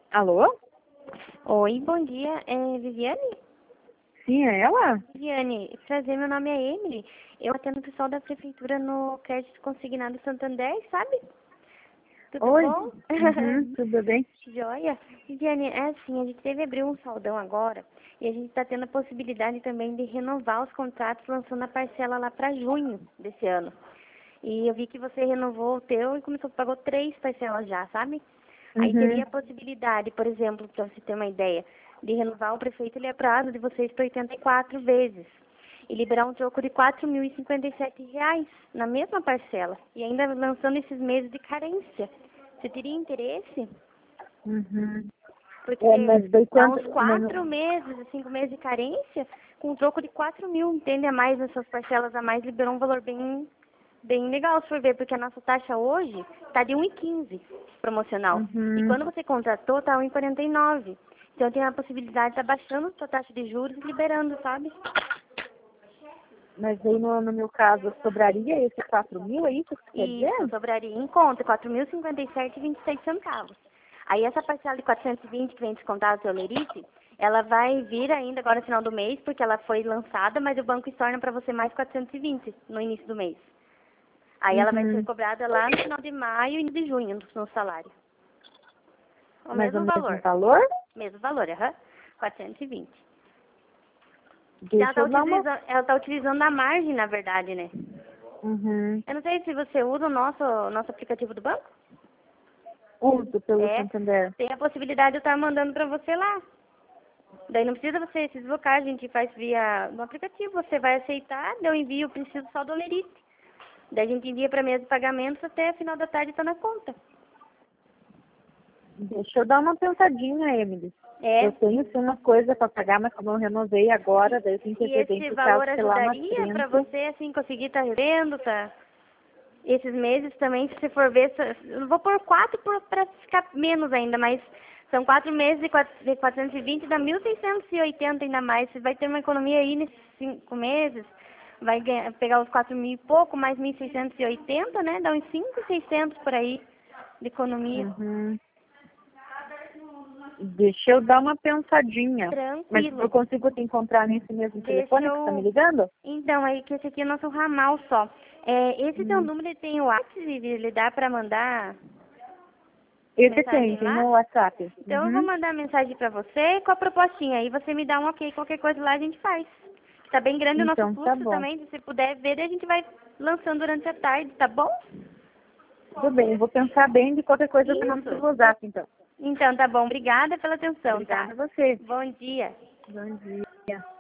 Alô? Oi, bom dia. É Viviane? Sim, é ela? Viviane, prazer, meu nome é Emily. Eu atendo o pessoal da prefeitura no Crédito Consignado Santander, sabe? Tudo Oi? bom? Uhum, tudo bem? Joia. Viviane, é assim, a gente teve abrir um saldão agora e a gente está tendo a possibilidade também de renovar os contratos lançando a parcela lá para junho desse ano. E eu vi que você renovou o teu e pagou 3 parcelas já, sabe? Aí teria Uhum. a possibilidade, por exemplo, para você ter uma ideia, de renovar o prefeito, ele é prazo de vocês para 84 vezes. E liberar um troco de R$ 4.057 na mesma parcela. E ainda lançando esses meses de carência. Você teria interesse? Uhum. É, Porque mas daí dá quanto... uns 4 meses, 5 meses de carência, com um troco de 4.000, entende? A mais nessas parcelas a mais, liberou um valor bem legal, se for ver, porque a nossa taxa hoje está de 1,15 promocional. E Uhum. quando você contratou, está 1,49. Então tem a possibilidade de estar baixando a sua taxa de juros e liberando, sabe? Mas daí no meu caso sobraria esse 4.000, é isso que você quer Isso, dizer? sobraria em conta, 4.057,27 centavos. Aí essa parcela de 420 que vem descontada do seu Lerite, ela vai vir ainda agora no final do mês, porque ela foi lançada, mas o banco estorna para você mais 420 no início do mês. Aí ela vai ser Uhum. cobrada lá no final de maio e de junho no salário. O Mas o mesmo mesmo valor. valor? Mesmo valor, aham. 420. Que Deixa eu dar uma... ela tá utilizando a margem, na verdade, né? Uhum. Eu não sei se você usa o nosso aplicativo do banco. Uso pelo É, Santander. tem a possibilidade de eu estar mandando para você lá. Daí não precisa você se deslocar, a gente faz via no aplicativo. Você vai aceitar, eu envio, preciso só do Lerite. Daí a gente envia para mesa de pagamentos até final da tarde tá na conta. Deixa eu dar uma pensadinha, Emily. É. Eu tenho sim uma coisa para pagar, mas como eu renovei agora, daí eu tenho que E ver bem esse por caso valor que lá na ajudaria para frente. você, assim, conseguir estar revendo, tá? Esses meses também, se você for ver, eu vou pôr 4 para ficar menos ainda, mas são 4 meses de 420, dá 1.680 ainda mais. Você vai ter uma economia aí nesses 5 meses, vai pegar os 4.000 e pouco, mais 1.680, né? Dá uns 5.600 por aí de economia. Uhum. Deixa eu dar uma pensadinha. Mas eu Tranquilo. consigo te encontrar nesse mesmo Deixa telefone que está me eu... ligando? Então, aí que esse aqui é o nosso ramal só. É, esse teu Hum. número ele tem o WhatsApp, ele dá para mandar Esse mensagem tem lá? no WhatsApp. Então eu vou Uhum. mandar mensagem pra você com a propostinha. Aí você me dá um ok, qualquer coisa lá a gente faz. Tá bem grande o nosso Então tá fluxo bom. também, se você puder ver, daí a gente vai lançando durante a tarde, tá bom? Tudo bem, eu vou pensar bem de qualquer coisa eu te mando Isso. pelo WhatsApp, então. Então tá bom, obrigada pela atenção, tá? Obrigada a você. Bom dia. Bom dia.